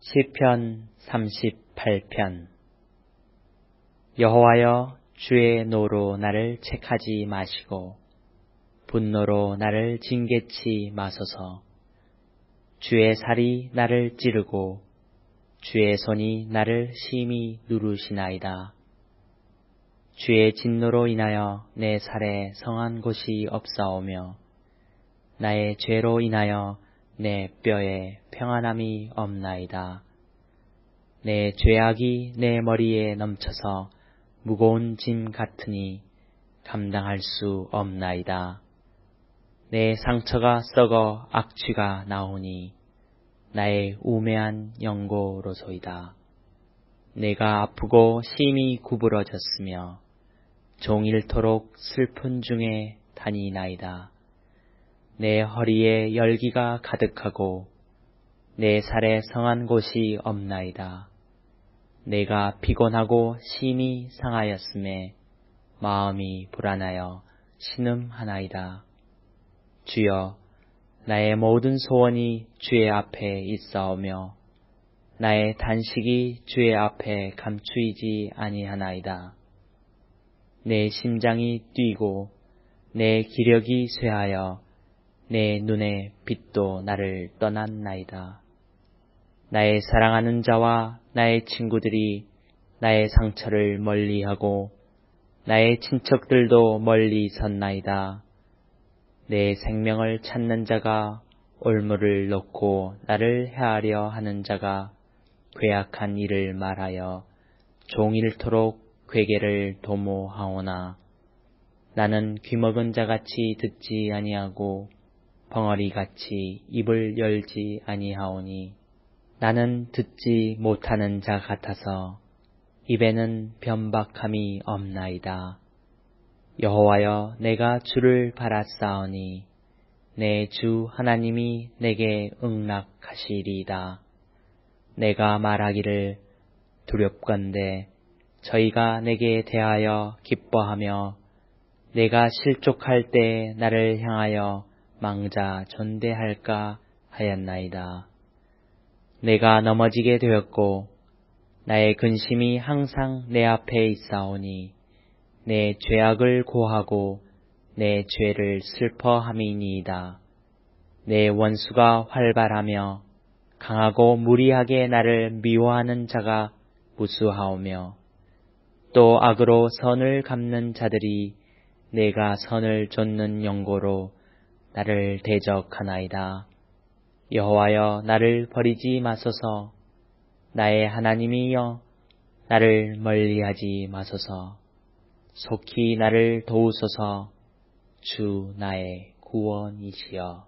시편 38편. 여호와여, 주의 노로 나를 책하지 마시고 분노로 나를 징계치 마소서. 주의 살이 나를 찌르고 주의 손이 나를 심히 누르시나이다. 주의 진노로 인하여 내 살에 성한 곳이 없사오며 나의 죄로 인하여 내 뼈에 평안함이 없나이다. 내 죄악이 내 머리에 넘쳐서 무거운 짐 같으니 감당할 수 없나이다. 내 상처가 썩어 악취가 나오니 나의 우매한 영고로소이다. 내가 아프고 심히 구부러졌으며 종일토록 슬픈 중에 다니나이다. 내 허리에 열기가 가득하고 내 살에 성한 곳이 없나이다. 내가 피곤하고 심히 상하였음에 마음이 불안하여 신음하나이다. 주여, 나의 모든 소원이 주의 앞에 있사오며 나의 단식이 주의 앞에 감추이지 아니하나이다. 내 심장이 뛰고 내 기력이 쇠하여 내 눈의 빛도 나를 떠났나이다. 나의 사랑하는 자와 나의 친구들이 나의 상처를 멀리하고 나의 친척들도 멀리 섰나이다. 내 생명을 찾는 자가 올무를 놓고 나를 해하려 하는 자가 괴악한 일을 말하여 종일토록 괴계를 도모하오나 나는 귀먹은 자같이 듣지 아니하고 벙어리같이 입을 열지 아니하오니 나는 듣지 못하는 자 같아서 입에는 변박함이 없나이다. 여호와여, 내가 주를 바랐사오니 내 주 하나님이 내게 응낙하시리이다. 내가 말하기를 두렵건대 저희가 내게 대하여 기뻐하며 내가 실족할 때 나를 향하여 망자 존대할까 하였나이다. 내가 넘어지게 되었고 나의 근심이 항상 내 앞에 있사오니 내 죄악을 고하고 내 죄를 슬퍼함이니이다. 내 원수가 활발하며 강하고 무리하게 나를 미워하는 자가 무수하오며 또 악으로 선을 갚는 자들이 내가 선을 좇는 영고로 나를 대적하나이다. 여호와여, 나를 버리지 마소서. 나의 하나님이여, 나를 멀리하지 마소서. 속히 나를 도우소서. 주 나의 구원이시여.